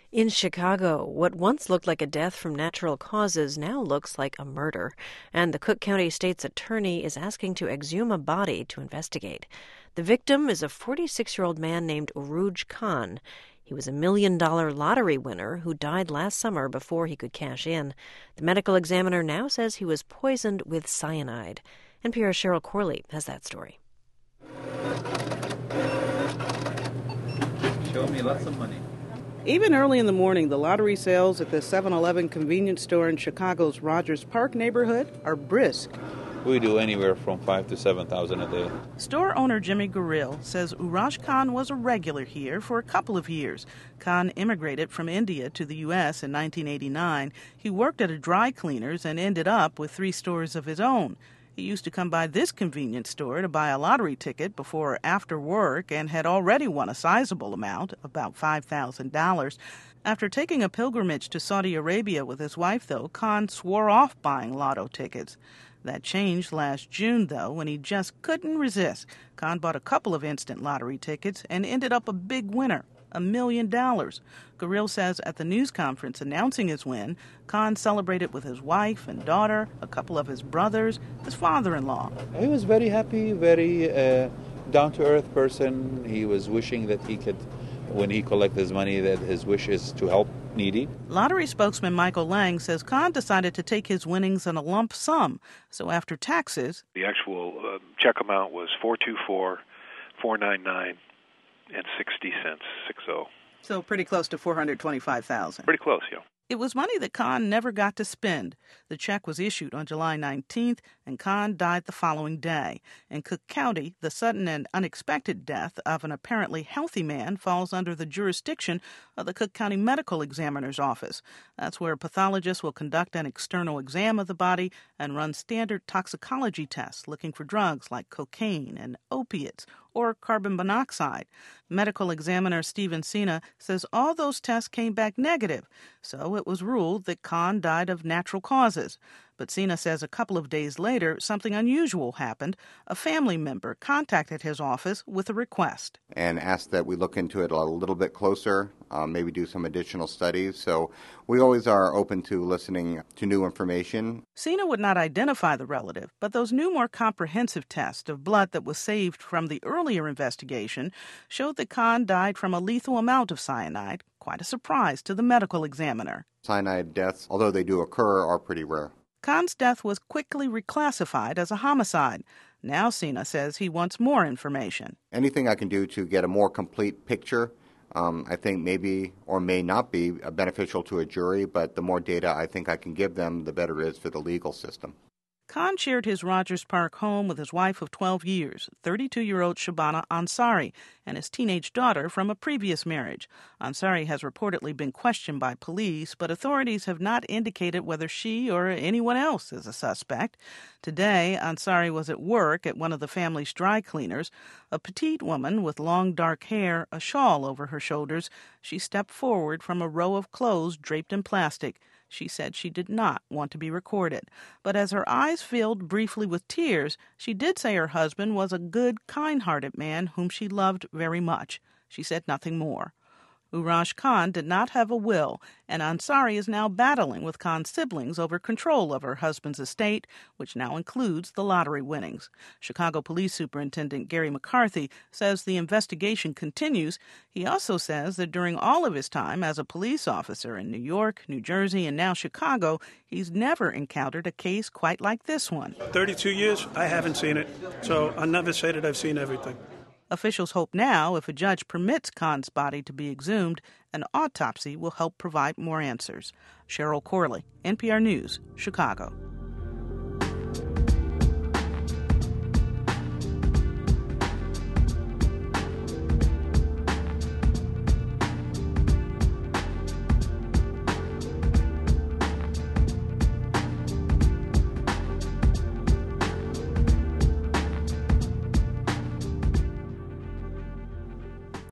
In Chicago, what once looked like a death from natural causes now looks like a murder, and the Cook County State's attorney is asking to exhume a body to investigate. The victim is a 46-year-old man named Uruj Khan. He was a $1 million lottery winner who died last summer before he could cash in. The medical examiner now says he was poisoned with cyanide. NPR's Cheryl Corley has that story. Show me lots of money. Even early in the morning, the lottery sales at the 7-Eleven convenience store in Chicago's Rogers Park neighborhood are brisk. We do anywhere from 5,000 to 7,000 a day. Store owner Jimmy Guril says Uruj Khan was a regular here for a couple of years. Khan immigrated from India to the U.S. in 1989. He worked at a dry cleaner's and ended up with 3 stores of his own. He used to come by this convenience store to buy a lottery ticket before or after work and had already won a sizable amount, about $5,000. After taking a pilgrimage to Saudi Arabia with his wife, though, Khan swore off buying lotto tickets. That changed last June, though, when he just couldn't resist. Khan bought a couple of instant lottery tickets and ended up a big winner, $1 million. Guril says at the news conference announcing his win, Khan celebrated with his wife and daughter, a couple of his brothers, his father-in-law. He was very happy, very down-to-earth person. He was wishing that he could, when he collects his money, that his wish is to help needy. Lottery spokesman Michael Lang says Khan decided to take his winnings in a lump sum. So after taxes, the actual check amount was $424,499 and 60 cents, 60. So pretty close to $425,000. Pretty close, yeah. It was money that Khan never got to spend. The check was issued on July 19th, and Khan died the following day. In Cook County, the sudden and unexpected death of an apparently healthy man falls under the jurisdiction of the Cook County Medical Examiner's Office. That's where pathologists will conduct an external exam of the body and run standard toxicology tests looking for drugs like cocaine and opiates or carbon monoxide. Medical examiner Stephen Sina says all those tests came back negative, so it was ruled that Khan died of natural causes. But Sina says a couple of days later, something unusual happened. A family member contacted his office with a request. And asked that we look into it a little bit closer, maybe do some additional studies. So we always are open to listening to new information. Sina would not identify the relative, but those new, more comprehensive tests of blood that was saved from the earlier investigation showed that Khan died from a lethal amount of cyanide, quite a surprise to the medical examiner. Cyanide deaths, although they do occur, are pretty rare. Khan's death was quickly reclassified as a homicide. Now Sina says he wants more information. Anything I can do to get a more complete picture, I think maybe or may not be beneficial to a jury, but the more data I think I can give them, the better it is for the legal system. Khan shared his Rogers Park home with his wife of 12 years, 32-year-old Shabana Ansari, and his teenage daughter from a previous marriage. Ansari has reportedly been questioned by police, but authorities have not indicated whether she or anyone else is a suspect. Today, Ansari was at work at one of the family's dry cleaners. A petite woman with long dark hair, a shawl over her shoulders, she stepped forward from a row of clothes draped in plastic. She said she did not want to be recorded. But as her eyes filled briefly with tears, she did say her husband was a good, kind-hearted man whom she loved very much. She said nothing more. Uruj Khan did not have a will, and Ansari is now battling with Khan's siblings over control of her husband's estate, which now includes the lottery winnings. Chicago Police Superintendent Gary McCarthy says the investigation continues. He also says that during all of his time as a police officer in New York, New Jersey, and now Chicago, he's never encountered a case quite like this one. 32 years, I haven't seen it, so I'll never say that I've seen everything. Officials hope now, if a judge permits Khan's body to be exhumed, an autopsy will help provide more answers. Cheryl Corley, NPR News, Chicago.